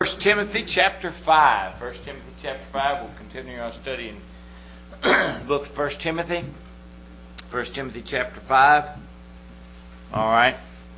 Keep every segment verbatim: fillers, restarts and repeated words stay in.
First Timothy chapter five. First Timothy chapter five. We'll continue our study in the book of First Timothy. First Timothy chapter five. All right.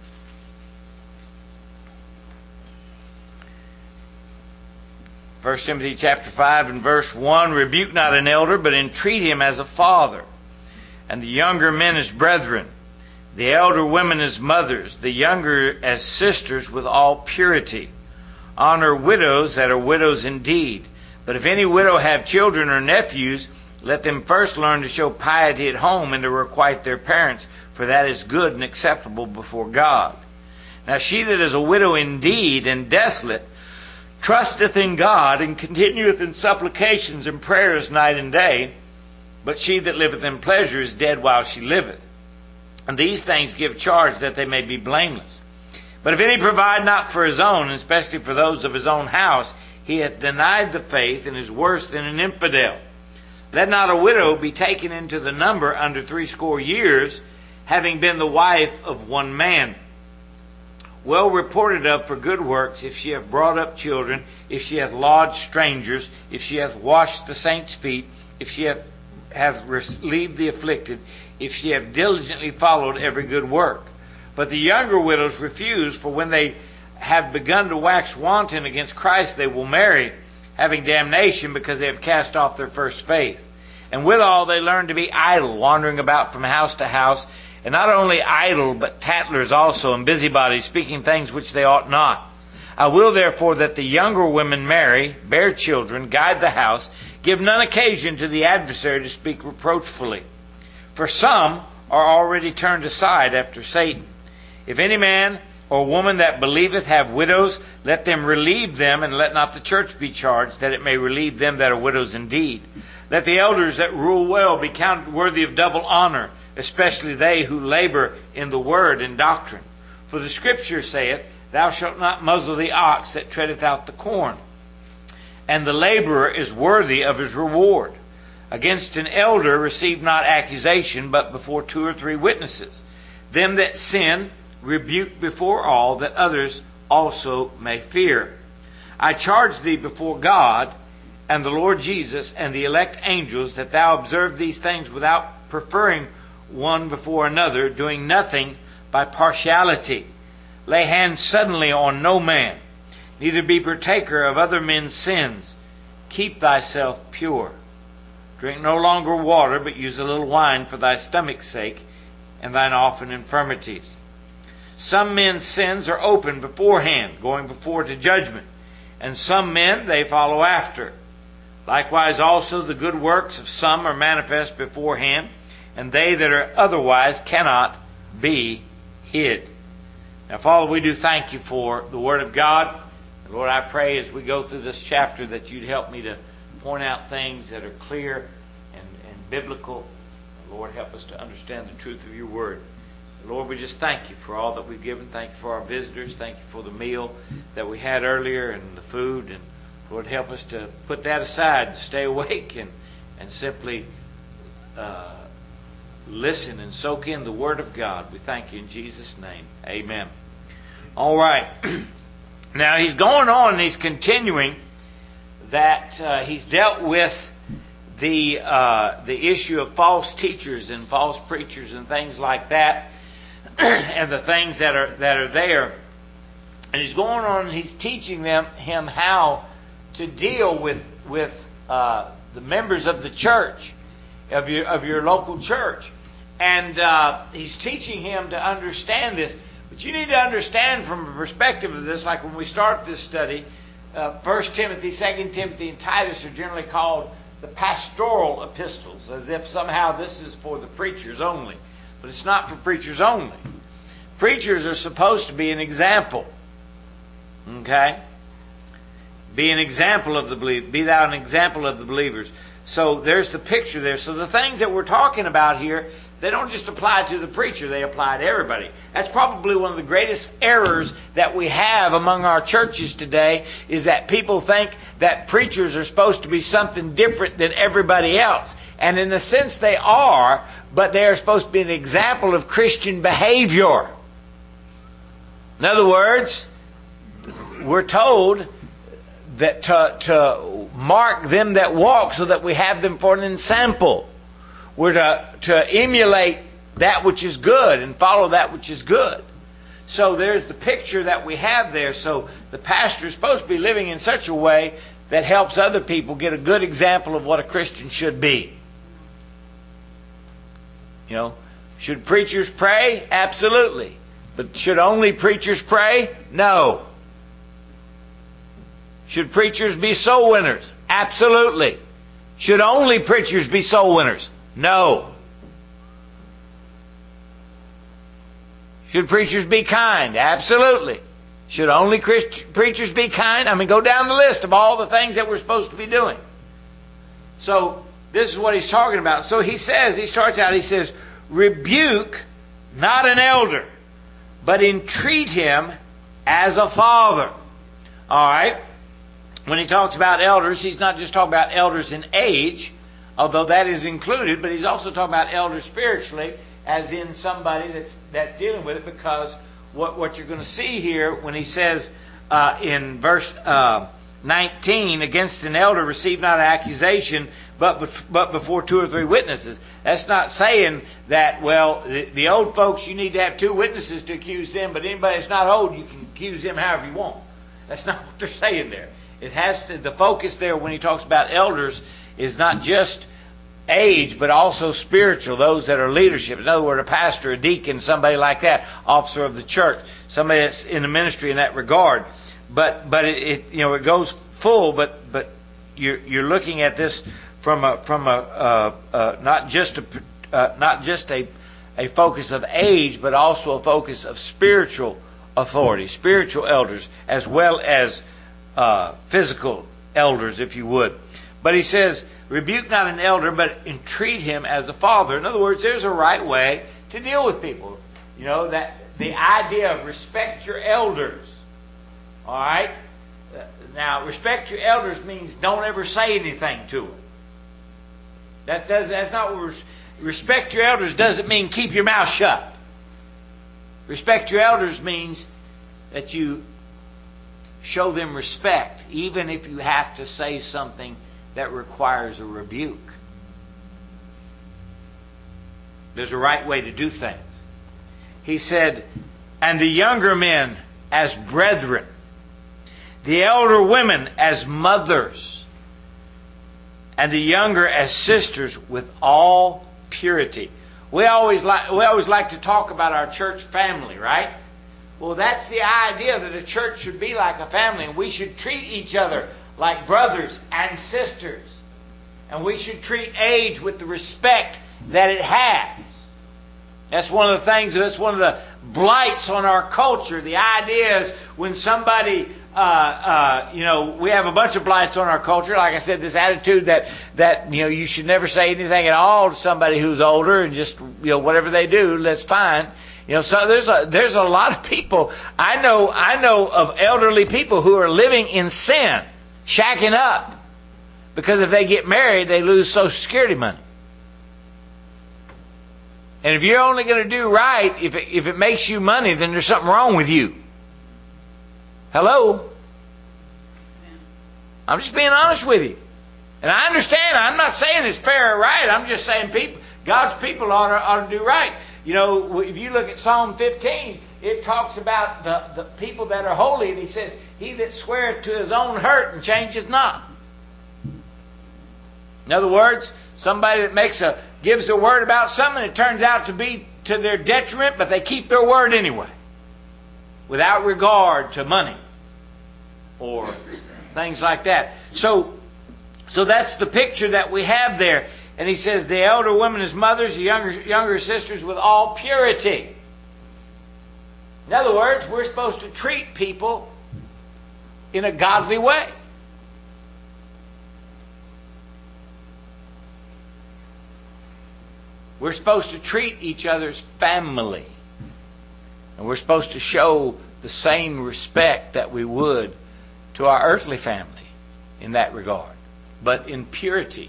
First Timothy chapter five and verse one. Rebuke not an elder, but entreat him as a father, and the younger men as brethren, the elder women as mothers, the younger as sisters, with all purity. Honor widows that are widows indeed. But if any widow have children or nephews, let them first learn to show piety at home and to requite their parents, for that is good and acceptable before God. Now she that is a widow indeed and desolate trusteth in God and continueth in supplications and prayers night and day. But she that liveth in pleasure is dead while she liveth. And these things give charge that they may be blameless. But if any provide not for his own, and especially for those of his own house, he hath denied the faith and is worse than an infidel. Let not a widow be taken into the number under threescore years, having been the wife of one man, well reported of for good works, if she hath brought up children, if she hath lodged strangers, if she hath washed the saints' feet, if she hath, hath relieved the afflicted, if she hath diligently followed every good work. But the younger widows refuse, for when they have begun to wax wanton against Christ, they will marry, having damnation, because they have cast off their first faith. And withal they learn to be idle, wandering about from house to house, and not only idle, but tattlers also, and busybodies, speaking things which they ought not. I will therefore that the younger women marry, bear children, guide the house, give none occasion to the adversary to speak reproachfully. For some are already turned aside after Satan. If any man or woman that believeth have widows, let them relieve them, and let not the church be charged, that it may relieve them that are widows indeed. Let the elders that rule well be counted worthy of double honor, especially they who labor in the word and doctrine. For the Scripture saith, Thou shalt not muzzle the ox that treadeth out the corn, and the laborer is worthy of his reward. Against an elder receive not accusation, but before two or three witnesses. Them that sin rebuke before all, that others also may fear. I charge thee before God and the Lord Jesus and the elect angels, that thou observe these things without preferring one before another, doing nothing by partiality. Lay hands suddenly on no man, neither be partaker of other men's sins. Keep thyself pure. Drink no longer water, but use a little wine for thy stomach's sake and thine often infirmities. Some men's sins are open beforehand, going before to judgment, and some men they follow after. Likewise also the good works of some are manifest beforehand, and they that are otherwise cannot be hid. Now, Father, we do thank you for the Word of God. And Lord, I pray as we go through this chapter that you'd help me to point out things that are clear and, and biblical. And Lord, help us to understand the truth of your Word. Lord, we just thank you for all that we've given. Thank you for our visitors. Thank you for the meal that we had earlier and the food. And Lord, help us to put that aside and stay awake and, and simply uh, listen and soak in the Word of God. We thank you in Jesus' name. Amen. All right. Now, he's going on and he's continuing that uh, he's dealt with the uh, the issue of false teachers and false preachers and things like that. And the things that are that are there, and he's going on and he's teaching them him how to deal with with uh, the members of the church, of your of your local church, and uh, he's teaching him to understand this. But you need to understand from a perspective of this, like when we start this study, uh, First Timothy, Second Timothy, and Titus are generally called the pastoral epistles, as if somehow this is for the preachers only. But it's not for preachers only. Preachers are supposed to be an example. Okay? Be an example of the believer. Be thou an example of the believers. So there's the picture there. So the things that we're talking about here, they don't just apply to the preacher. They apply to everybody. That's probably one of the greatest errors that we have among our churches today, is that people think that preachers are supposed to be something different than everybody else. And in a sense they are, but they are supposed to be an example of Christian behavior. In other words, we're told that to, to mark them that walk, so that we have them for an ensample. We're to, to emulate that which is good and follow that which is good. So there's the picture that we have there. So the pastor is supposed to be living in such a way that helps other people get a good example of what a Christian should be. You know, should preachers pray? Absolutely. But should only preachers pray? No. Should preachers be soul winners? Absolutely. Should only preachers be soul winners? No. Should preachers be kind? Absolutely. Should only Christ- preachers be kind? I mean, go down the list of all the things that we're supposed to be doing. So, this is what he's talking about. So he says, he starts out, he says, rebuke not an elder, but entreat him as a father. All right? When he talks about elders, he's not just talking about elders in age, although that is included, but he's also talking about elders spiritually, as in somebody that's that's dealing with it, because what, what you're going to see here when he says uh, in verse uh, nineteen, against an elder receive not an accusation, but but before two or three witnesses. That's not saying that, well, the, the old folks, you need to have two witnesses to accuse them, but anybody that's not old, you can accuse them however you want. That's not what they're saying there. It has to, the focus there when he talks about elders is not just age, but also spiritual, those that are leadership. In other words, a pastor, a deacon, somebody like that, officer of the church, somebody that's in the ministry in that regard. But but it, it you know it goes full, but but you're you're looking at this from a from a uh, uh, not just a uh, not just a a focus of age, but also a focus of spiritual authority, spiritual elders, as well as uh, physical elders, if you would. But he says, rebuke not an elder, but entreat him as a father. In other words, there's a right way to deal with people. You know, that the idea of respect your elders. All right? Now, respect your elders means don't ever say anything to them. That does, that's not what respect your elders doesn't mean keep your mouth shut. Respect your elders means that you show them respect, even if you have to say something that requires a rebuke. There's a right way to do things. He said, and the younger men as brethren, the elder women as mothers, and the younger as sisters with all purity. We always like we always like to talk about our church family, right? Well, that's the idea, that a church should be like a family, and we should treat each other like brothers and sisters. And we should treat age with the respect that it has. That's one of the things, that's one of the blights on our culture. The idea is when somebody, uh, uh, you know, we have a bunch of blights on our culture. Like I said, this attitude that, that, you know, you should never say anything at all to somebody who's older, and just, you know, whatever they do, that's fine. You know, so there's a, there's a lot of people, I know, I know of elderly people who are living in sin, shacking up, because if they get married, they lose Social Security money. And if you're only going to do right, if it, if it makes you money, then there's something wrong with you. Hello? I'm just being honest with you. And I understand, I'm not saying it's fair or right, I'm just saying people, God's people ought to, ought to do right. You know, if you look at Psalm fifteen, it talks about the, the people that are holy, and he says, he that sweareth to his own hurt and changeth not. In other words, somebody that makes a gives a word about something, it turns out to be to their detriment, but they keep their word anyway, without regard to money or things like that. So, so that's the picture that we have there. And he says, the elder women as mothers, the younger, younger sisters with all purity. In other words, we're supposed to treat people in a godly way. We're supposed to treat each other as family. And we're supposed to show the same respect that we would to our earthly family in that regard, but in purity.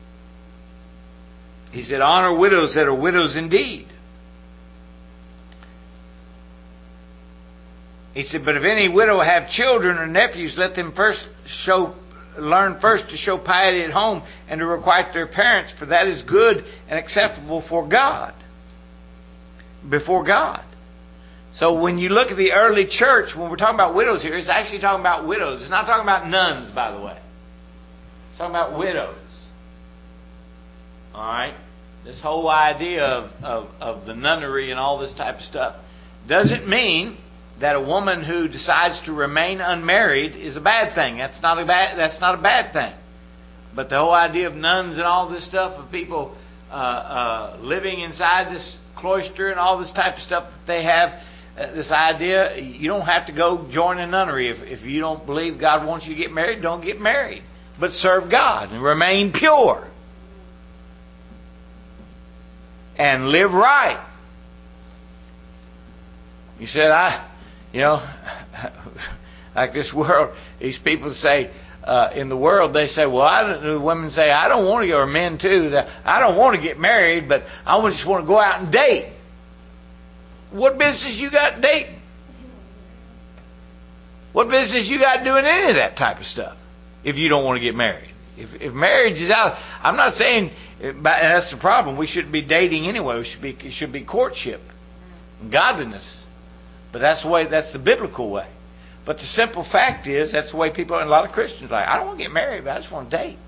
He said, honor widows that are widows indeed. He said, but if any widow have children or nephews, let them first show, learn first to show piety at home and to requite their parents, for that is good and acceptable for God. Before God. So when you look at the early church, when we're talking about widows here, it's actually talking about widows. It's not talking about nuns, by the way. It's talking about widows. All right? This whole idea of, of, of the nunnery and all this type of stuff doesn't mean that a woman who decides to remain unmarried is a bad thing. That's not a bad, that's not a bad thing. But the whole idea of nuns and all this stuff, of people uh, uh, living inside this cloister and all this type of stuff that they have, uh, this idea, you don't have to go join a nunnery. If, if you don't believe God wants you to get married, don't get married. But serve God and remain pure. And live right. You said, I, you know, like this world, these people say, uh, in the world, they say, well, I don't, women say, I don't want to get, or men too, that I don't want to get married, but I just want to go out and date. What business you got dating? What business you got doing any of that type of stuff if you don't want to get married? If, if marriage is out, I'm not saying that's the problem. We shouldn't be dating anyway. We should be, it should be courtship, godliness. But that's the way, that's the biblical way. But the simple fact is, that's the way people, and a lot of Christians are like, I don't want to get married, but I just want to date.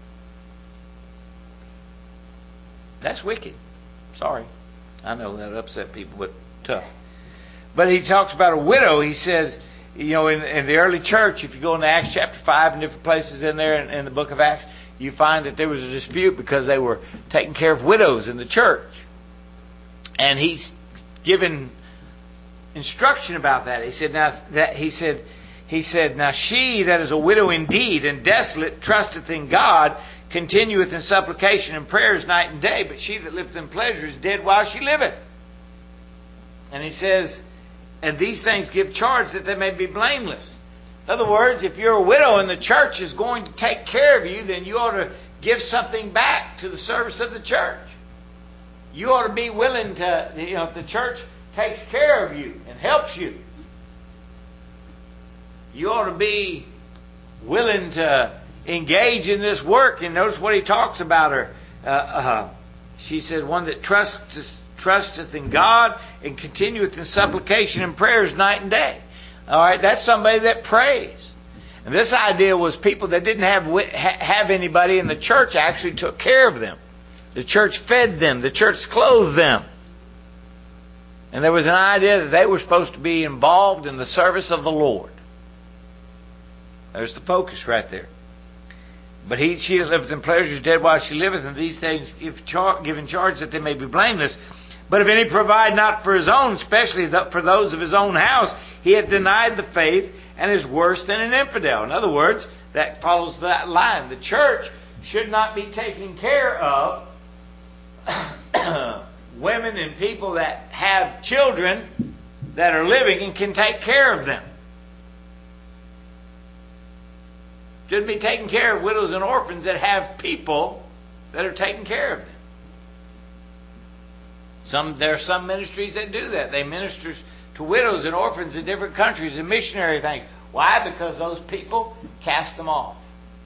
That's wicked. Sorry. I know that upset people, but tough. But he talks about a widow. He says, you know, in, in the early church, if you go into Acts chapter five and different places in there in, in the book of Acts, you find that there was a dispute because they were taking care of widows in the church. And he's given instruction about that. He said, now that he said, he said, now she that is a widow indeed and desolate trusteth in God, continueth in supplication and prayers night and day, but she that liveth in pleasure is dead while she liveth. And he says, and these things give charge that they may be blameless. In other words, if you're a widow and the church is going to take care of you, then you ought to give something back to the service of the church. You ought to be willing to, you know, if the church takes care of you and helps you, you ought to be willing to engage in this work. And notice what he talks about her. Uh, uh, she said, one that trusts, trusteth in God and continueth in supplication and prayers night and day. All right, that's somebody that prays. And this idea was people that didn't have have anybody, and the church actually took care of them. The church fed them. The church clothed them. And there was an idea that they were supposed to be involved in the service of the Lord. There's the focus right there. But he, she that liveth in pleasure is dead while she liveth, and these things give char- give in charge that they may be blameless. But if any provide not for his own, especially for those of his own house, he hath denied the faith and is worse than an infidel. In other words, that follows that line. The church should not be taking care of women and people that have children that are living and can take care of them. Should be taking care of widows and orphans that have people that are taking care of them. Some there are some ministries that do that. They minister to widows and orphans in different countries and missionary things. Why? Because those people cast them off.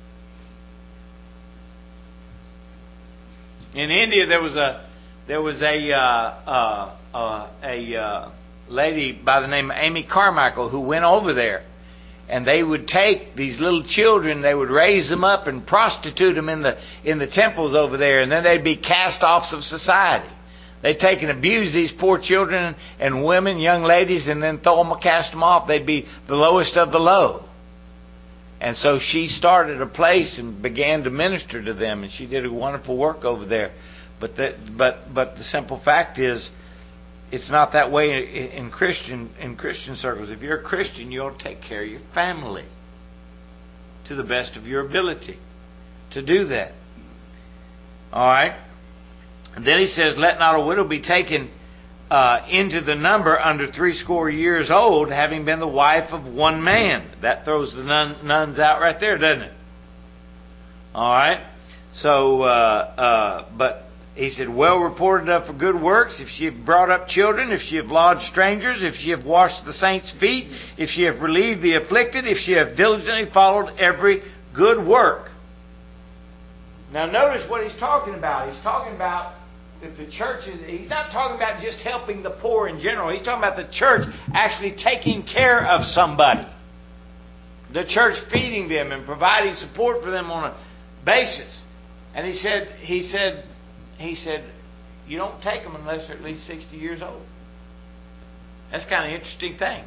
In India, there was a there was a uh, uh, uh, a uh, lady by the name of Amy Carmichael who went over there. And they would take these little children, they would raise them up and prostitute them in the in the temples over there, and then they'd be cast offs of society. They'd take and abuse these poor children and women, young ladies, and then throw them, cast them off. They'd be the lowest of the low. And so she started a place and began to minister to them, and she did a wonderful work over there. But the, but but the simple fact is, it's not that way in Christian in Christian circles. If you're a Christian, you ought to take care of your family to the best of your ability to do that. All right. And then he says, "Let not a widow be taken uh, into the number under threescore years old, having been the wife of one man." That throws the nun, nuns out right there, doesn't it? All right. So, uh, uh, but he said, well reported of for good works, if she have brought up children, if she have lodged strangers, if she have washed the saints' feet, if she have relieved the afflicted, if she have diligently followed every good work. Now notice what he's talking about. He's talking about that the church is, he's not talking about just helping the poor in general. He's talking about the church actually taking care of somebody. The church feeding them and providing support for them on a basis. And he said, he said, he said, you don't take them unless they're at least sixty years old. That's kind of an interesting thing.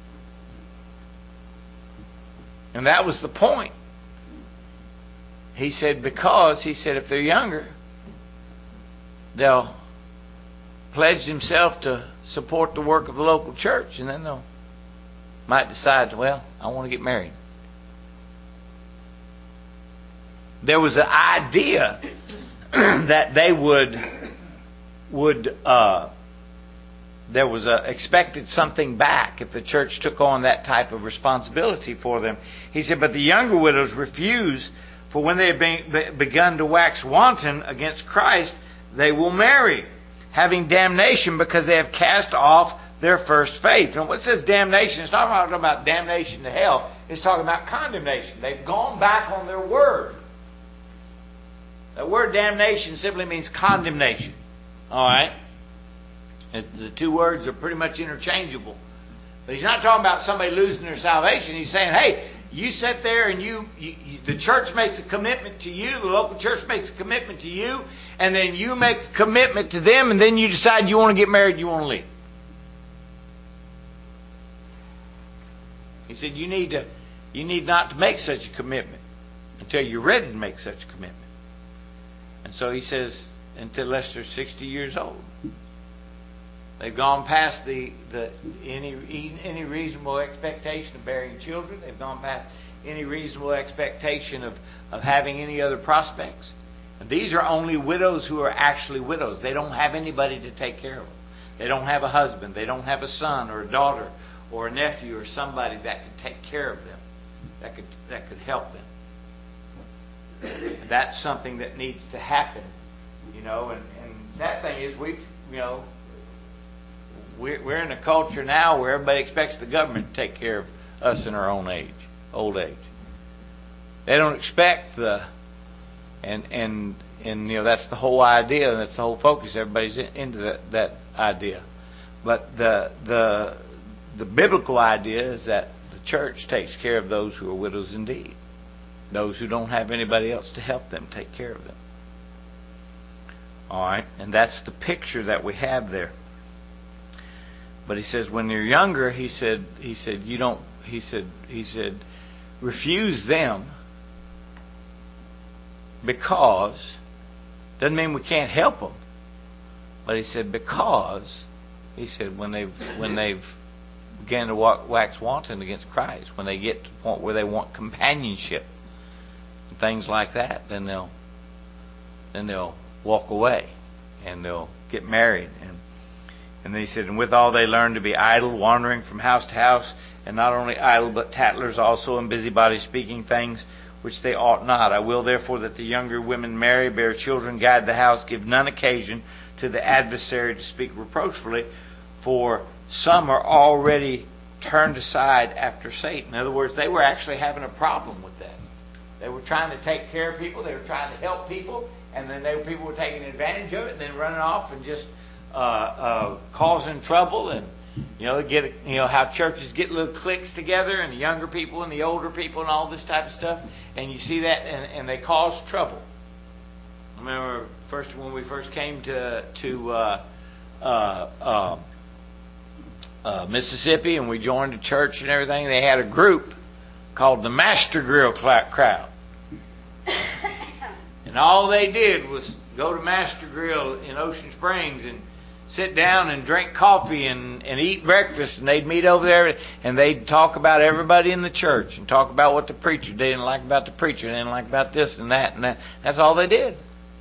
And that was the point. He said, because, he said, if they're younger, they'll pledge themselves to support the work of the local church, and then they'll might decide, well, I want to get married. There was an idea that they would would uh, there was a expected something back if the church took on that type of responsibility for them. He said, but the younger widows refuse, for when they have been, begun to wax wanton against Christ, they will marry, having damnation because they have cast off their first faith. And when it says damnation, it's not talking about damnation to hell. It's talking about condemnation. They've gone back on their word. The word damnation simply means condemnation. All right? The two words are pretty much interchangeable. But he's not talking about somebody losing their salvation. He's saying, hey, you sit there and you, you, you the church makes a commitment to you, the local church makes a commitment to you, and then you make a commitment to them, and then you decide you want to get married, you want to leave. He said, you need to, you need not to make such a commitment until you're ready to make such a commitment. And so he says, until unless they're sixty years old. They've gone past the, the any any reasonable expectation of bearing children. They've gone past any reasonable expectation of, of having any other prospects. And these are only widows who are actually widows. They don't have anybody to take care of them. They don't have a husband. They don't have a son or a daughter or a nephew or somebody that could take care of them, that could that could help them. And that's something that needs to happen, you know. And, and the sad thing is, we've, you know, we're, we're in a culture now where everybody expects the government to take care of us in our own age, old age. They don't expect the, and and and you know that's the whole idea, and that's the whole focus. Everybody's in, into that, that idea, but the the the biblical idea is that the church takes care of those who are widows indeed. Those who don't have anybody else to help them take care of them. All right, and that's the picture that we have there. But he says, when you're younger, he said, he said, you don't. He said, he said, refuse them because doesn't mean we can't help them. But he said, because he said when they've when they've began to walk, wax wanton against Christ, when they get to the point where they want companionship. Things like that, then they'll then they'll walk away and they'll get married. And and they said, and withal they learn to be idle, wandering from house to house, and not only idle, but tattlers also, and busybodies, speaking things which they ought not. I will therefore that the younger women marry, bear children, guide the house, give none occasion to the adversary to speak reproachfully, for some are already turned aside after Satan. In other words, they were actually having a problem with that. They were trying to take care of people. They were trying to help people. And then they, people were taking advantage of it and then running off and just uh, uh, causing trouble. And, you know, get you know how churches get little cliques together, and the younger people and the older people and all this type of stuff. And you see that, and, and they cause trouble. I remember first when we first came to, to uh, uh, uh, uh, Mississippi, and we joined a church and everything, they had a group called the Master Grill Crowd. And all they did was go to Master Grill in Ocean Springs and sit down and drink coffee and, and eat breakfast. And they'd meet over there and they'd talk about everybody in the church and talk about what the preacher didn't like about the preacher, they didn't like about this and that and that. That's all they did.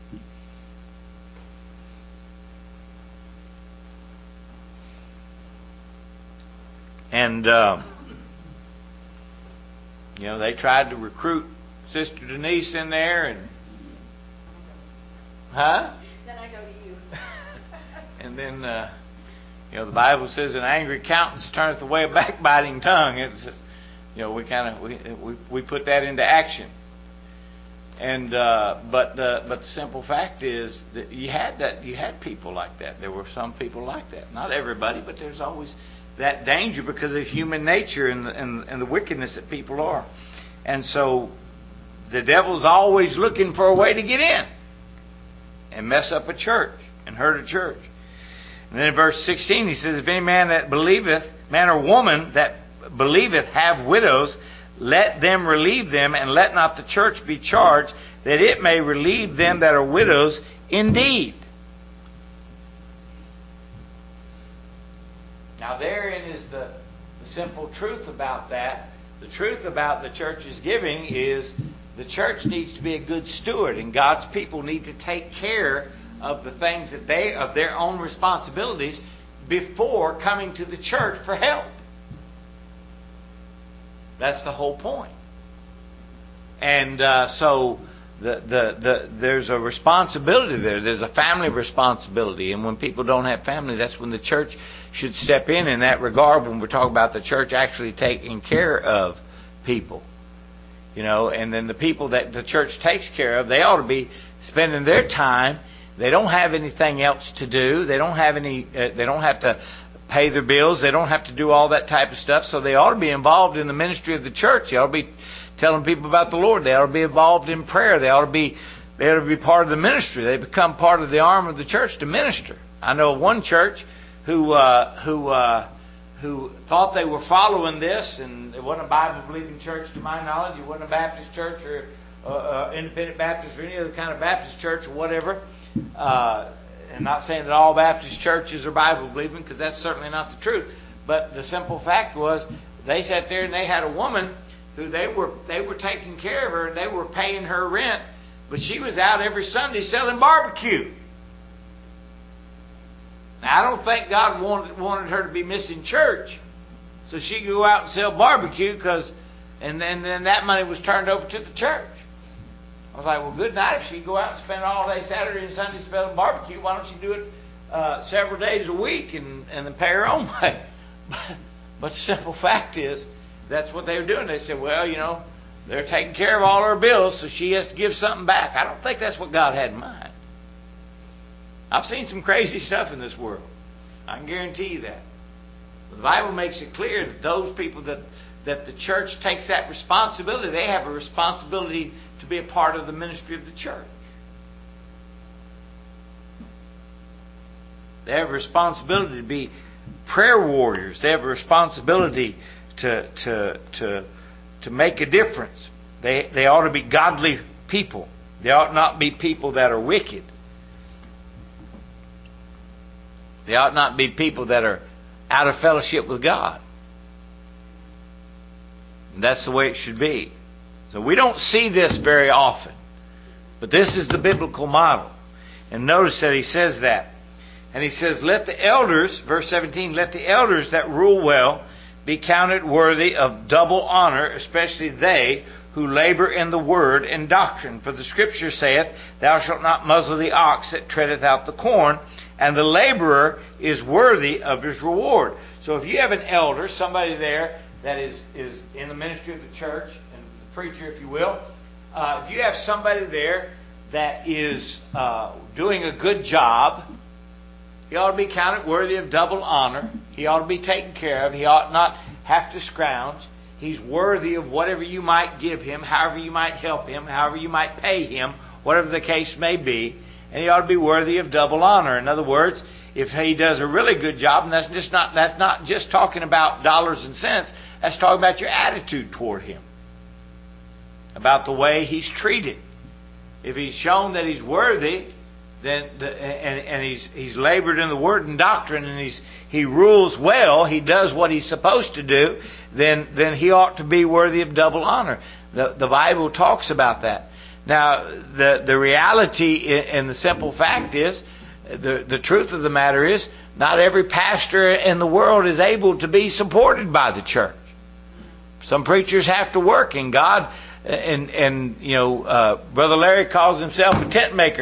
And uh, you know, they tried to recruit Sister Denise in there, and huh? Then I go And then, uh, you know, the Bible says, an angry countenance turneth away a backbiting tongue. It's just, you know, we kind of we, we we put that into action. And uh, but the but the simple fact is that you had that you had people like that. There were some people like that. Not everybody, but there's always that danger because of human nature and the, and, and the wickedness that people are. And so the devil's always looking for a way to get in and mess up a church and hurt a church. And then in verse sixteen he says, if any man that believeth, man or woman that believeth have widows, let them relieve them, and let not the church be charged, that it may relieve them that are widows indeed. Now therein is the, the simple truth about that. The truth about the church's giving is the church needs to be a good steward, and God's people need to take care of the things that they, of their own responsibilities, before coming to the church for help. That's the whole point. And uh, so the, the the there's a responsibility there. There's a family responsibility, and when people don't have family, that's when the church should step in in that regard. When we're talking about the church actually taking care of people, you know, and then the people that the church takes care of, they ought to be spending their time. They don't have anything else to do. They don't have any. Uh, they don't have to pay their bills. They don't have to do all that type of stuff. So they ought to be involved in the ministry of the church. They ought to be telling people about the Lord. They ought to be involved in prayer. They ought to be. They ought to be part of the ministry. They become part of the arm of the church to minister. I know one church who uh, who uh, who thought they were following this, and it wasn't a Bible-believing church to my knowledge. It wasn't a Baptist church or uh, uh, Independent Baptist or any other kind of Baptist church or whatever. Uh, and not saying that all Baptist churches are Bible-believing, because that's certainly not the truth. But the simple fact was, they sat there and they had a woman who they were they were taking care of her, and they were paying her rent, but she was out every Sunday selling barbecue. Now, I don't think God wanted wanted her to be missing church, so she could go out and sell barbecue, because, and then then that money was turned over to the church. I was like, well, good night. If she could go out and spend all day Saturday and Sunday selling barbecue, why don't she do it uh, several days a week and, and then pay her own way? But, but the simple fact is, that's what they were doing. They said, well, you know, they're taking care of all her bills, so she has to give something back. I don't think that's what God had in mind. I've seen some crazy stuff in this world. I can guarantee you that. But the Bible makes it clear that those people that, that the church takes that responsibility, they have a responsibility to be a part of the ministry of the church. They have a responsibility to be prayer warriors. They have a responsibility to to to to make a difference. They they ought to be godly people. They ought not be people that are wicked. They ought not be people that are out of fellowship with God. And that's the way it should be. So we don't see this very often, but this is the biblical model. And notice that he says that. And he says, let the elders, verse seventeen, let the elders that rule well be counted worthy of double honor, especially they who labor in the word and doctrine. For the scripture saith, thou shalt not muzzle the ox that treadeth out the corn, and the laborer is worthy of his reward. So if you have an elder, somebody there that is, is in the ministry of the church, and the preacher, if you will, uh, if you have somebody there that is uh, doing a good job, he ought to be counted worthy of double honor. He ought to be taken care of. He ought not have to scrounge. He's worthy of whatever you might give him, however you might help him, however you might pay him, whatever the case may be. And he ought to be worthy of double honor. In other words, if he does a really good job, and that's just not that's not just talking about dollars and cents, that's talking about your attitude toward him, about the way he's treated. If he's shown that he's worthy, then the, and, and he's he's labored in the word and doctrine, and he's he rules well, he does what he's supposed to do, then then he ought to be worthy of double honor. The the Bible talks about that. Now, the the reality and the simple fact is, the the truth of the matter is, not every pastor in the world is able to be supported by the church. Some preachers have to work, and God, and and you know, uh, Brother Larry calls himself a tent maker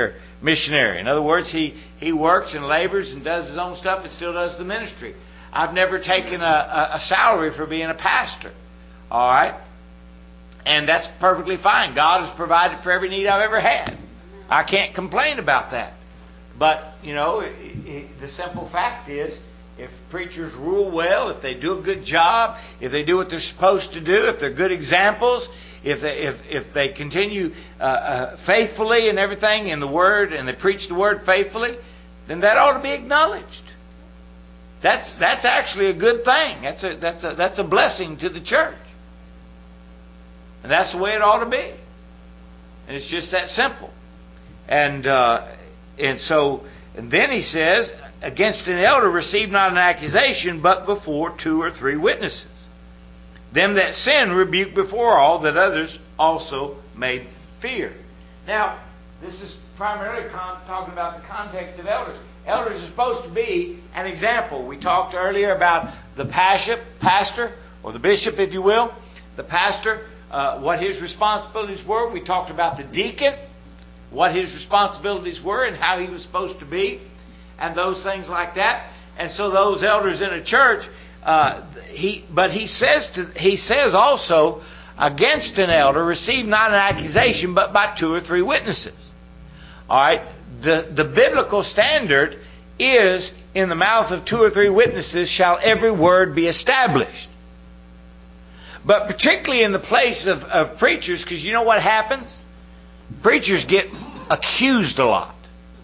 missionary. In other words, he, he works and labors and does his own stuff and still does the ministry. I've never taken a, a, a salary for being a pastor. All right? And that's perfectly fine. God has provided for every need I've ever had. I can't complain about that. But, you know, it, it, the simple fact is, if preachers rule well, if they do a good job, if they do what they're supposed to do, if they're good examples, if they, if, if they continue uh, uh, faithfully and everything in the Word, and they preach the Word faithfully, then that ought to be acknowledged. That's that's actually a good thing. That's a that's a that's a blessing to the church. And that's the way it ought to be. And it's just that simple. And uh, and so and then he says, against an elder receive not an accusation, but before two or three witnesses. Them that sin rebuke before all, that others also may fear. Now, this is primarily con- talking about the context of elders. Elders are supposed to be an example. We talked earlier about the pastor, pastor or the bishop, if you will. The pastor, uh, what his responsibilities were. We talked about the deacon, what his responsibilities were and how he was supposed to be, and those things like that. And so those elders in a church, uh, he, but he says to, he says also, against an elder receive not an accusation, but by two or three witnesses. All right. The, the biblical standard is, in the mouth of two or three witnesses shall every word be established. But particularly in the place of, of preachers, because you know what happens? Preachers get accused a lot.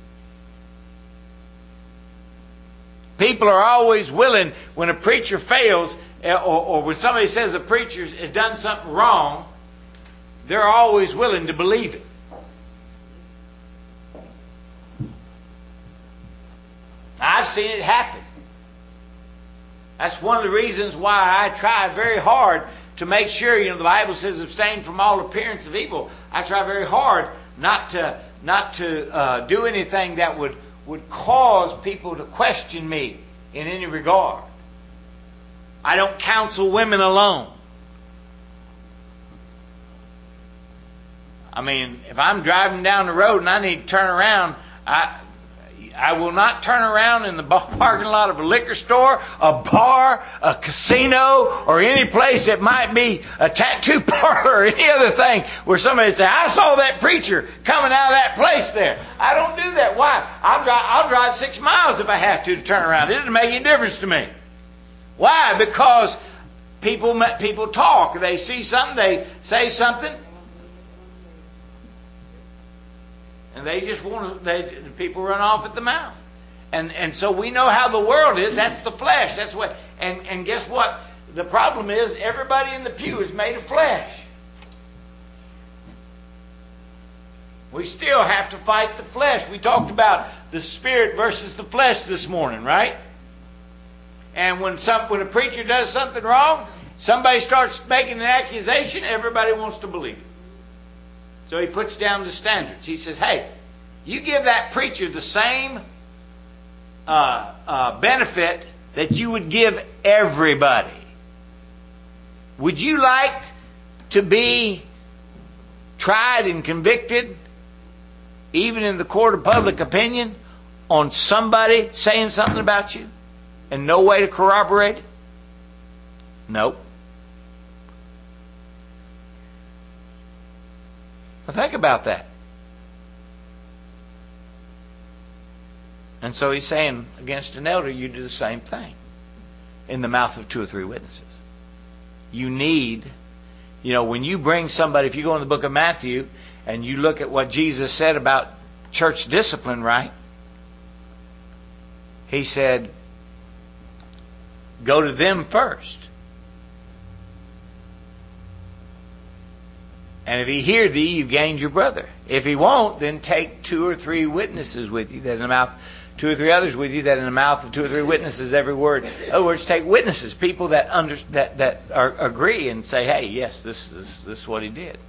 People are always willing, when a preacher fails, or, or when somebody says a preacher has done something wrong, they're always willing to believe it. I've seen it happen. That's one of the reasons why I try very hard to make sure, you know, the Bible says abstain from all appearance of evil. I try very hard not to not to uh, do anything that would, would cause people to question me in any regard. I don't counsel women alone. I mean, if I'm driving down the road and I need to turn around, I I will not turn around in the parking lot of a liquor store, a bar, a casino, or any place that might be a tattoo parlor or any other thing where somebody say, I saw that preacher coming out of that place there. I don't do that. Why? I'll drive, I'll drive six miles if I have to to turn around. It doesn't make any difference to me. Why? Because people, people talk. They see something, they say something, and they just want to, they, people run off at the mouth. And and so we know how the world is. That's the flesh. That's what, and, and guess what? The problem is everybody in the pew is made of flesh. We still have to fight the flesh. We talked about the spirit versus the flesh this morning, right? And when some when a preacher does something wrong, somebody starts making an accusation, everybody wants to believe it. So he puts down the standards. He says, hey, you give that preacher the same uh, uh, benefit that you would give everybody. Would you like to be tried and convicted, even in the court of public opinion, on somebody saying something about you and no way to corroborate it? Nope. Now think about that. And so he's saying, against an elder, you do the same thing in the mouth of two or three witnesses. You need, you know, when you bring somebody, if you go in the book of Matthew and you look at what Jesus said about church discipline, right? He said, go to them first. And if he hear thee, you've gained your brother. If he won't, then take two or three witnesses with you, that in the mouth, two or three others with you, that in the mouth of two or three witnesses, every word. In other words, take witnesses, people that under, that that are, agree and say, hey, yes, this is this is what he did.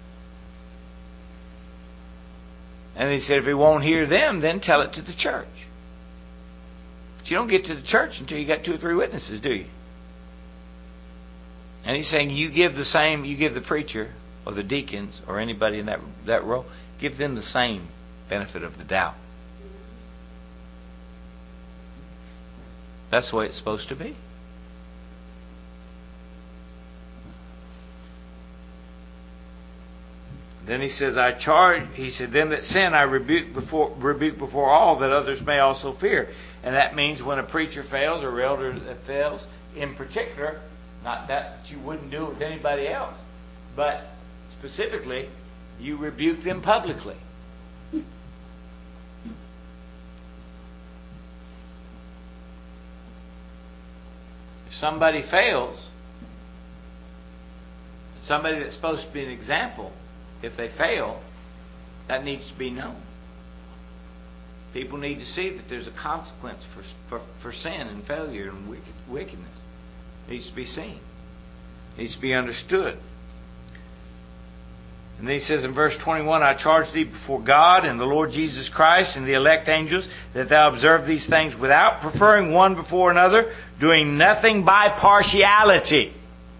And he said, if he won't hear them, then tell it to the church. But you don't get to the church until you got two or three witnesses, do you? And he's saying, you give the same, you give the preacher or the deacons or anybody in that that role, give them the same benefit of the doubt. That's the way it's supposed to be. Then he says, I charge, he said, them that sin I rebuke before rebuke before all, that others may also fear. And that means when a preacher fails or elder that fails, in particular, not that you wouldn't do it with anybody else, but specifically, you rebuke them publicly. If somebody fails, somebody that's supposed to be an example, if they fail, that needs to be known. People need to see that there's a consequence for for, for sin and failure and wicked, wickedness. It needs to be seen. It needs to be understood. And then he says in verse twenty-one, I charge thee before God and the Lord Jesus Christ and the elect angels that thou observe these things without preferring one before another, doing nothing by partiality.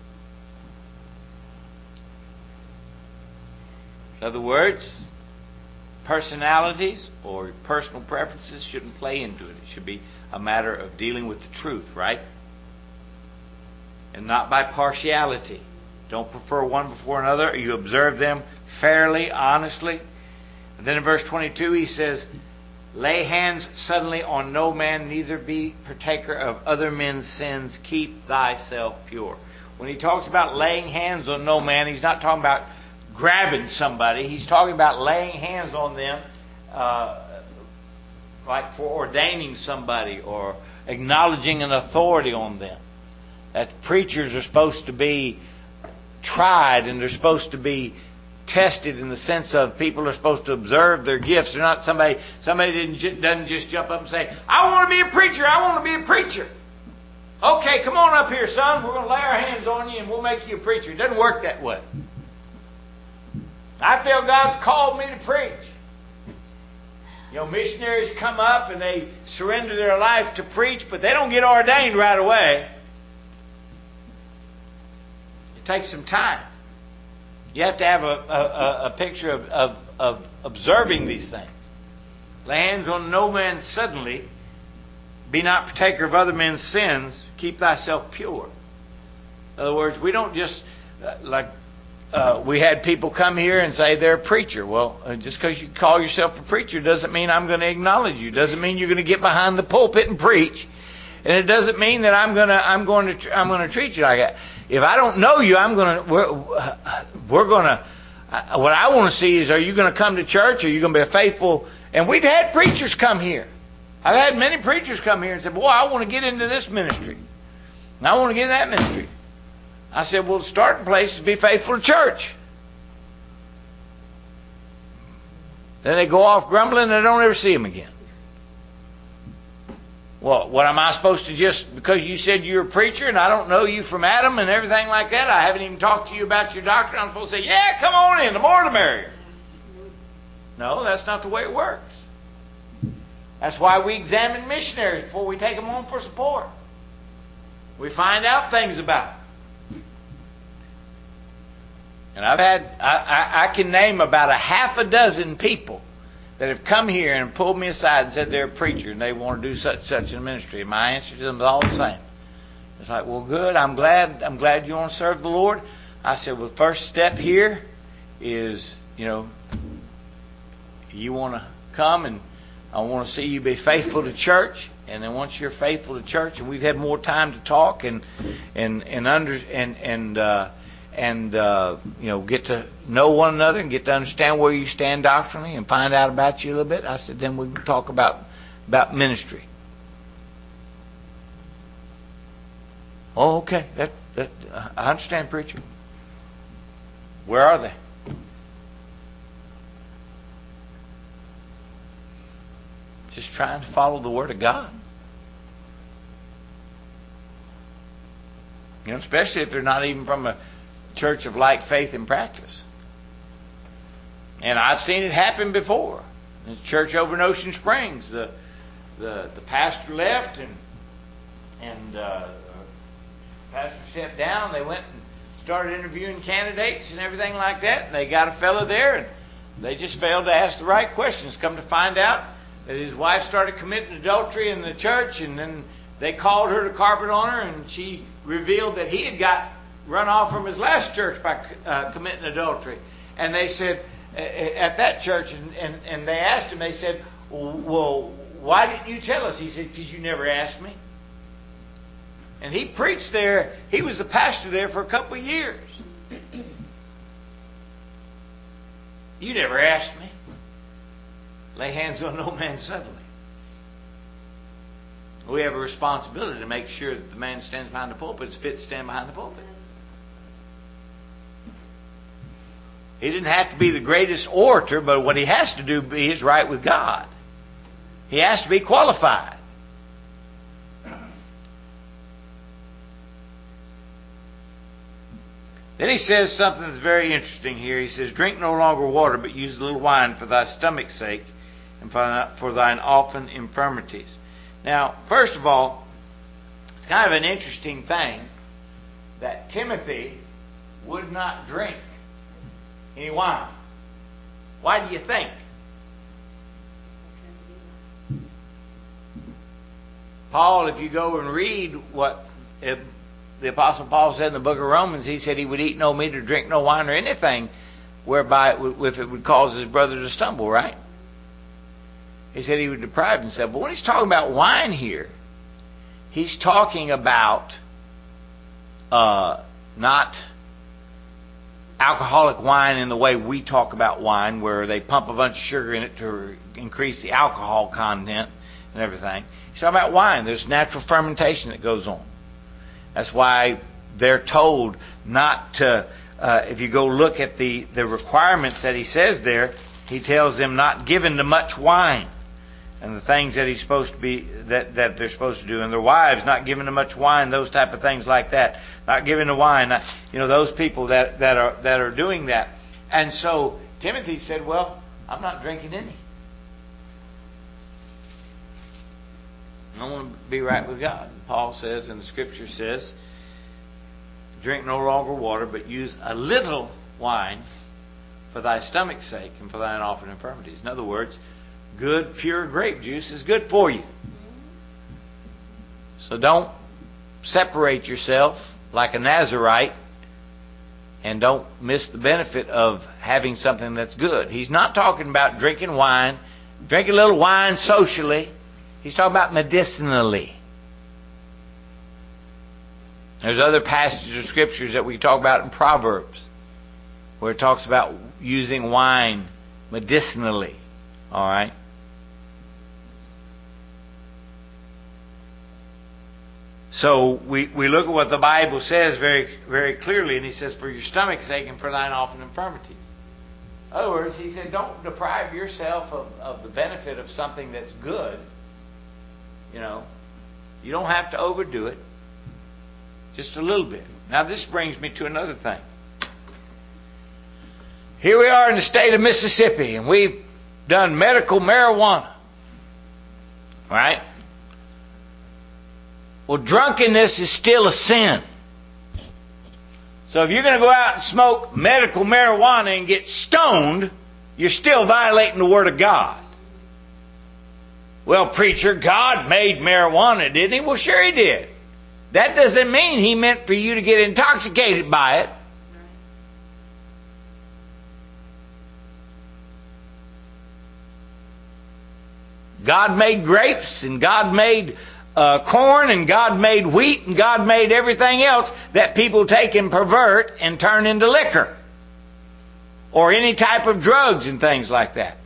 In other words, personalities or personal preferences shouldn't play into it. It should be a matter of dealing with the truth, right? And not by partiality. Don't prefer one before another. You observe them fairly, honestly. And then in verse twenty-two he says, lay hands suddenly on no man, neither be partaker of other men's sins. Keep thyself pure. When he talks about laying hands on no man, he's not talking about grabbing somebody. He's talking about laying hands on them, uh, like for ordaining somebody or acknowledging an authority on them. That preachers are supposed to be tried and they're supposed to be tested in the sense of people are supposed to observe their gifts. They're not somebody. Somebody didn't doesn't just jump up and say, "I want to be a preacher. I want to be a preacher." Okay, come on up here, son. We're going to lay our hands on you and we'll make you a preacher. It doesn't work that way. I feel God's called me to preach. You know, missionaries come up and they surrender their life to preach, but they don't get ordained right away. It takes some time. You have to have a, a, a picture of, of, of observing these things. Lay hands on no man suddenly. Be not partaker of other men's sins. Keep thyself pure. In other words, we don't just, uh, like, uh, we had people come here and say they're a preacher. Well, uh, just because you call yourself a preacher doesn't mean I'm going to acknowledge you. Doesn't mean you're going to get behind the pulpit and preach. And it doesn't mean that I'm going to, I'm going to, I'm going to treat you like that. If I don't know you, I'm going to, we're, we're going to, uh, what I want to see is, are you going to come to church? Are you going to be a faithful? And we've had preachers come here. I've had many preachers come here and say, boy, I want to get into this ministry. And I want to get in that ministry. I said, well, the starting place is be faithful to church. Then they go off grumbling and I don't ever see them again. Well, what am I supposed to just, because you said you're a preacher and I don't know you from Adam and everything like that, I haven't even talked to you about your doctrine, I'm supposed to say, yeah, come on in, the more the merrier. No, that's not the way it works. That's why we examine missionaries before we take them on for support. We find out things about them. And I've had, I, I, I can name about a half a dozen people that have come here and pulled me aside and said they're a preacher and they want to do such such in ministry. And my answer to them is all the same. It's like, well, good. I'm glad. I'm glad you want to serve the Lord. I said, well, first step here is, you know, you want to come and I want to see you be faithful to church. And then once you're faithful to church, and we've had more time to talk and and and under and and uh, and uh, you know, get to know one another and get to understand where you stand doctrinally and find out about you a little bit. I said, then we can talk about about ministry. Oh, okay. That that uh, I understand, preacher. Where are they? Just trying to follow the Word of God. You know, especially if they're not even from a church of like faith and practice. And I've seen it happen before. There's a church over in Ocean Springs. The the, the pastor left and and uh, the pastor stepped down. They went and started interviewing candidates and everything like that. And they got a fellow there, and They just failed to ask the right questions. Come to find out that his wife started committing adultery in the church, and then they called her to carpet on her, and she revealed that he had got run off from his last church by uh, committing adultery. And they said, uh, at that church, and, and, and they asked him, they said, well, why didn't you tell us? He said, because you never asked me. And he preached there. He was the pastor there for a couple of years. You never asked me. Lay hands on no man suddenly. We have a responsibility to make sure that the man stands behind the pulpit is fit to stand behind the pulpit. He didn't have to be the greatest orator, but what he has to do is right with God. He has to be qualified. Then he says something that's very interesting here. He says, drink no longer water, but use a little wine for thy stomach's sake and for thine often infirmities. Now, first of all, it's kind of an interesting thing that Timothy would not drink any wine. Why do you think? Paul, if you go and read what it, the Apostle Paul said in the book of Romans, he said he would eat no meat or drink no wine or anything whereby it would, if it would cause his brother to stumble, right? He said he would deprive himself. But when he's talking about wine here, he's talking about uh, not alcoholic wine in the way we talk about wine, where they pump a bunch of sugar in it to increase the alcohol content and everything. He's talking about wine. There's natural fermentation that goes on. That's why they're told not to, uh, if you go look at the, the requirements that he says there, he tells them not given to much wine and the things that he's supposed to be, that, that they're supposed to do. And their wives not given to much wine, those type of things like that. Not given to wine. Not, you know, those people that, that are, that are doing that. And so Timothy said, well, I'm not drinking any. I want to be right with God. And Paul says, and the scripture says, drink no longer water, but use a little wine for thy stomach's sake and for thine often infirmities. In other words, good, pure grape juice is good for you. So don't separate yourself like a Nazarite and don't miss the benefit of having something that's good. He's not talking about drinking wine. Drink a little wine socially. He's talking about medicinally. There's other passages of scriptures that we talk about in Proverbs where it talks about using wine medicinally. All right? So we, we look at what the Bible says very very clearly, and he says, for your stomach's sake and for thine often infirmities. In other words, he said, don't deprive yourself of, of the benefit of something that's good. You know, you don't have to overdo it. Just a little bit. Now this brings me to another thing. Here we are in the state of Mississippi, and we've done medical marijuana. Right? Well, drunkenness is still a sin. So if you're going to go out and smoke medical marijuana and get stoned, you're still violating the Word of God. Well, preacher, God made marijuana, didn't he? Well, sure he did. That doesn't mean he meant for you to get intoxicated by it. God made grapes, and God made uh, corn, and God made wheat, and God made everything else that people take and pervert and turn into liquor. Or any type of drugs and things like that.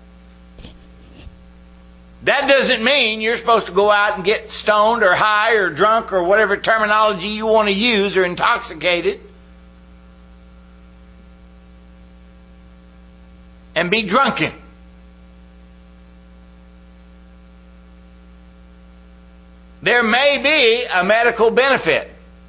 That doesn't mean you're supposed to go out and get stoned or high or drunk or whatever terminology you want to use, or intoxicated and be drunken. There may be a medical benefit.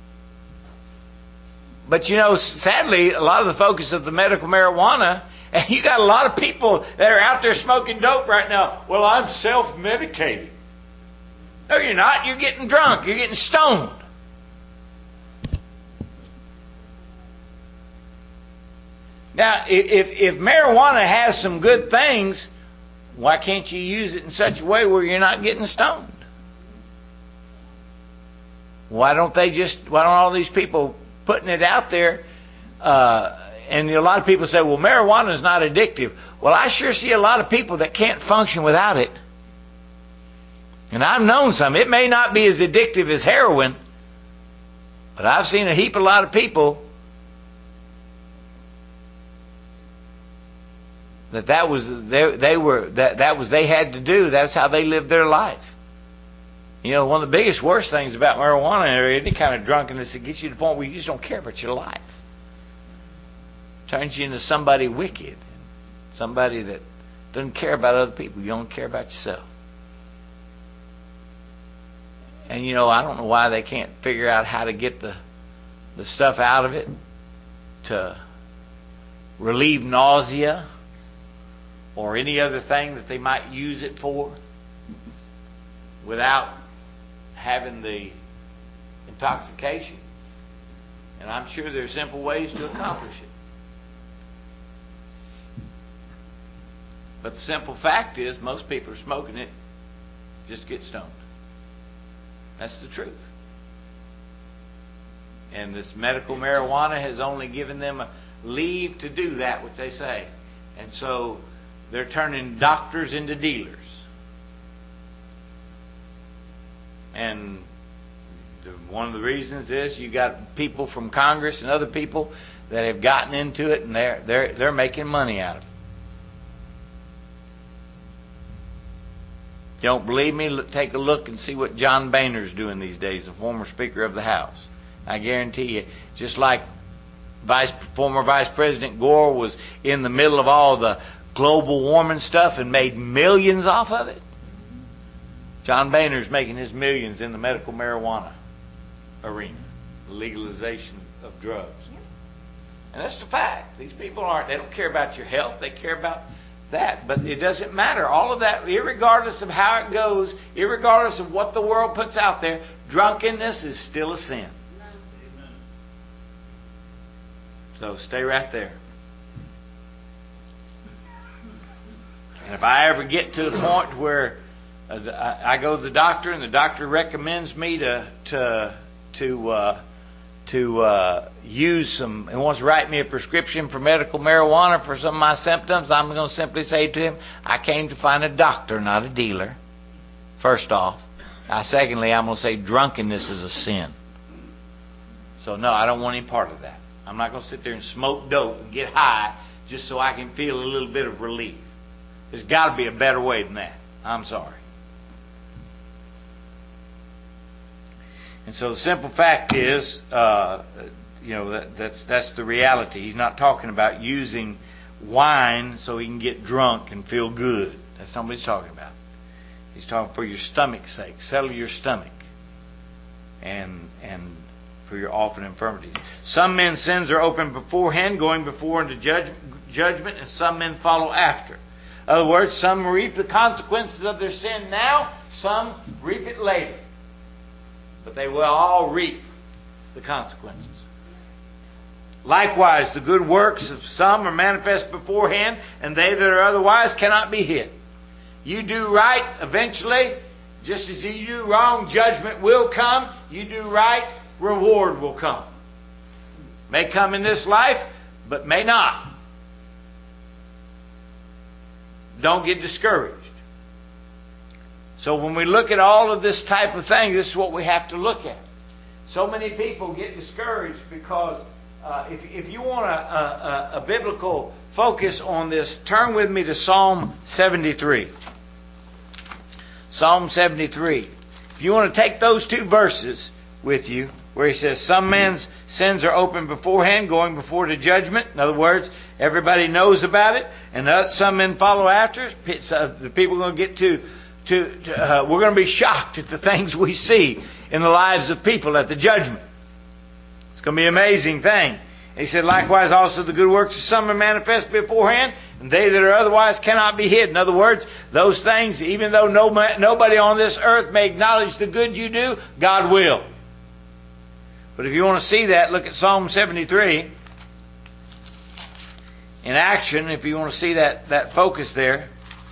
But you know, sadly, a lot of the focus of the medical marijuana, and you got a lot of people that are out there smoking dope right now. Well, I'm self-medicating. No, you're not. You're getting drunk. You're getting stoned. Now, if, if marijuana has some good things, why can't you use it in such a way where you're not getting stoned? Why don't they just, why don't all these people putting it out there, uh, and a lot of people say, well, marijuana is not addictive. Well, I sure see a lot of people that can't function without it. And I've known some. It may not be as addictive as heroin, but I've seen a heap a lot of people that that was they they were that that was they had to do. That's how they lived their life. You know, one of the biggest worst things about marijuana or any kind of drunkenness, it gets you to the point where you just don't care about your life. It turns you into somebody wicked, somebody that doesn't care about other people. You don't care about yourself. And you know, I don't know why they can't figure out how to get the the stuff out of it to relieve nausea or any other thing that they might use it for without having the intoxication. And I'm sure there are simple ways to accomplish it. But the simple fact is, most people are smoking it just to get stoned. That's the truth. And this medical marijuana has only given them a leave to do that, which they say. And so they're turning doctors into dealers. And the, one of the reasons is you got people from Congress and other people that have gotten into it, and they're they're they're making money out of it. Don't believe me? Look, take a look and see what John Boehner's doing these days, the former Speaker of the House. I guarantee you, just like Vice former Vice President Gore was in the middle of all the global warming stuff and made millions off of it, John Boehner's making his millions in the medical marijuana arena, the legalization of drugs. And that's the fact. These people aren't, they don't care about your health, they care about that. But it doesn't matter. All of that, irregardless of how it goes, irregardless of what the world puts out there, drunkenness is still a sin. So stay right there. And if I ever get to the point where uh, I go to the doctor and the doctor recommends me to to to uh, to uh, use some and wants to write me a prescription for medical marijuana for some of my symptoms, I'm going to simply say to him, I came to find a doctor, not a dealer. First off. Now, secondly, I'm going to say drunkenness is a sin. So no, I don't want any part of that. I'm not going to sit there and smoke dope and get high just so I can feel a little bit of relief. There's got to be a better way than that. I'm sorry. And so the simple fact is, uh, you know, that, that's that's the reality. He's not talking about using wine so he can get drunk and feel good. That's not what he's talking about. He's talking for your stomach's sake. Settle your stomach. And and for your often infirmities. Some men's sins are open beforehand, going before into judge, judgment, and some men follow after. In other words, some reap the consequences of their sin now, some reap it later. But they will all reap the consequences. Likewise, the good works of some are manifest beforehand, and they that are otherwise cannot be hid. You do right, eventually, just as you do wrong, judgment will come. You do right, reward will come. May come in this life, but may not. Don't get discouraged. So when we look at all of this type of thing, this is what we have to look at. So many people get discouraged because uh, if, if you want a, a, a biblical focus on this, turn with me to Psalm seventy-three. Psalm seventy-three. If you want to take those two verses with you, where he says, some men's sins are open beforehand, going before to judgment. In other words, everybody knows about it, and some men follow after. The people are going to get to, to, to uh, we're going to be shocked at the things we see in the lives of people at the judgment. It's going to be an amazing thing. He said, likewise also the good works of some are manifest beforehand, and they that are otherwise cannot be hid. In other words, those things, even though no, nobody on this earth may acknowledge the good you do, God will. But if you want to see that, look at Psalm seventy-three. in action, if you want to see that, that focus there.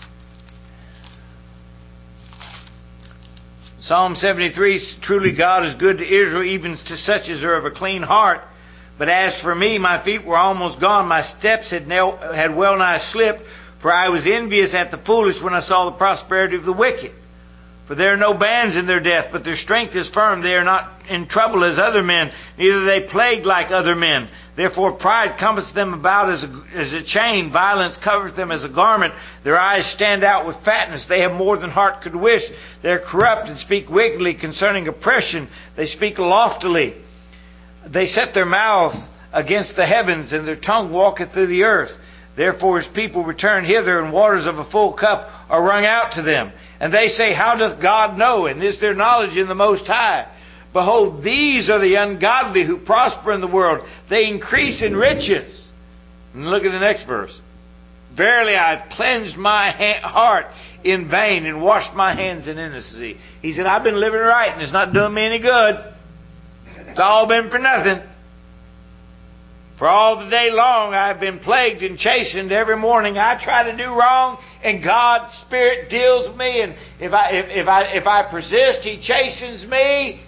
Psalm seventy-three, truly God is good to Israel, even to such as are of a clean heart. But as for me, my feet were almost gone, my steps had, nail, had well nigh slipped, for I was envious at the foolish when I saw the prosperity of the wicked. For there are no bands in their death, but their strength is firm. They are not in trouble as other men, neither are they plagued like other men. Therefore pride compasseth them about as a, as a chain, violence covereth them as a garment. Their eyes stand out with fatness. They have more than heart could wish. They are corrupt and speak wickedly concerning oppression. They speak loftily. They set their mouth against the heavens, and their tongue walketh through the earth. Therefore his people return hither, and waters of a full cup are wrung out to them. And they say, how doth God know? And is there knowledge in the Most High? Behold, these are the ungodly who prosper in the world. They increase in riches. And look at the next verse. Verily I have cleansed my ha- heart in vain and washed my hands in innocency. He said, I've been living right and it's not doing me any good. It's all been for nothing. For all the day long I have been plagued and chastened every morning. I try to do wrong and God's Spirit deals with me. And if I, if, if I, if I persist, He chastens me.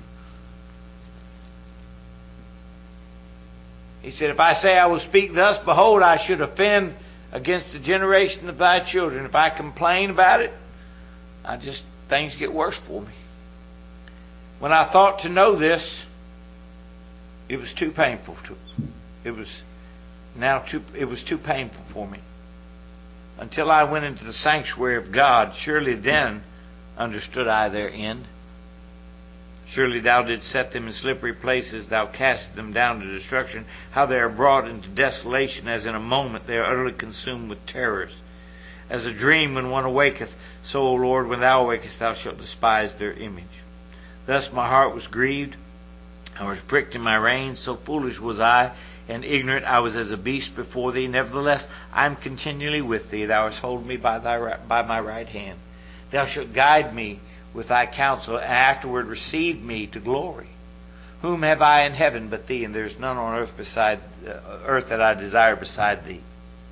He said, if I say I will speak thus, behold, I should offend against the generation of thy children. If I complain about it, I just, things get worse for me. When I thought to know this, it was too painful to, it was now too, it was too painful for me. Until I went into the sanctuary of God, surely then understood I their end. Surely thou didst set them in slippery places, thou cast them down to destruction. How they are brought into desolation, as in a moment they are utterly consumed with terrors. As a dream when one awaketh, so, O Lord, when thou awakest, thou shalt despise their image. Thus my heart was grieved, I was pricked in my reins, so foolish was I, and ignorant I was as a beast before thee. Nevertheless, I am continually with thee, thou hast hold me by thy by my right hand. Thou shalt guide me with thy counsel, and afterward receive me to glory. Whom have I in heaven but thee, and there is none on earth beside uh, earth that I desire beside thee.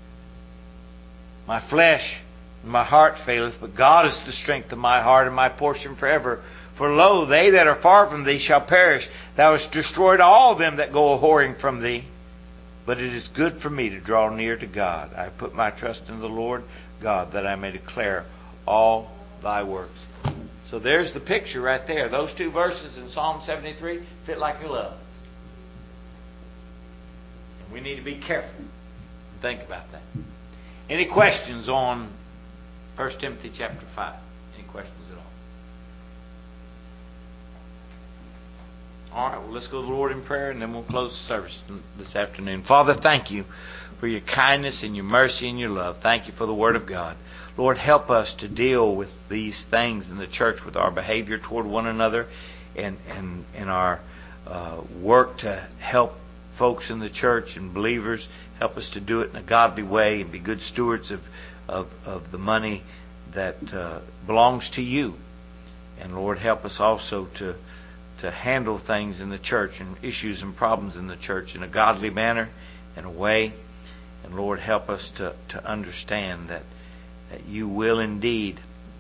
My flesh and my heart faileth, but God is the strength of my heart and my portion forever. For lo, they that are far from thee shall perish. Thou hast destroyed all them that go a-whoring from thee. But it is good for me to draw near to God. I have put my trust in the Lord God, that I may declare all thy works. So there's the picture right there. Those two verses in Psalm seventy-three fit like a glove. And we need to be careful and think about that. Any questions on First Timothy chapter five? Any questions at all? All right, well, let's go to the Lord in prayer, and then we'll close the service this afternoon. Father, thank you for your kindness and your mercy and your love. Thank you for the Word of God. Lord, help us to deal with these things in the church, with our behavior toward one another, and and, and our uh, work to help folks in the church and believers. Help us to do it in a godly way and be good stewards of, of, of the money that uh, belongs to you. And Lord, help us also to to handle things in the church and issues and problems in the church in a godly manner, in a way. And Lord, help us to, to understand that that you will indeed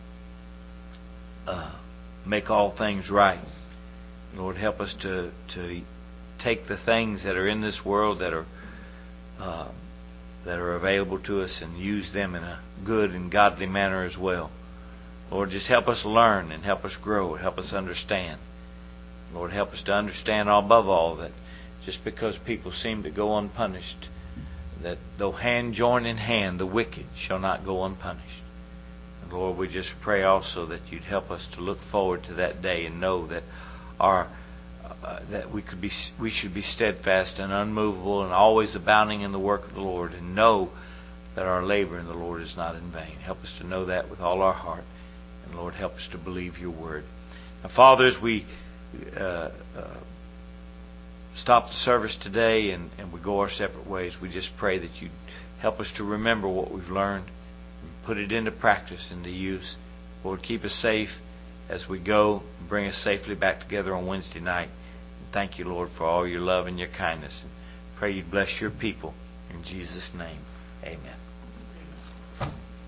uh, make all things right. Lord, help us to to take the things that are in this world that are uh, that are available to us and use them in a good and godly manner as well. Lord, just help us learn and help us grow, help us understand. Lord, help us to understand above all that just because people seem to go unpunished, that though hand join in hand, the wicked shall not go unpunished. And Lord, we just pray also that you'd help us to look forward to that day and know that our uh, that we could be we should be steadfast and unmovable and always abounding in the work of the Lord, and know that our labor in the Lord is not in vain. Help us to know that with all our heart, and Lord, help us to believe your word. Now, Father, as we uh, uh, stop the service today and, and we go our separate ways, we just pray that you help us to remember what we've learned and put it into practice, into use. Lord, keep us safe as we go and bring us safely back together on Wednesday night. And thank you, Lord, for all your love and your kindness. And pray you'd bless your people In Jesus' name, amen.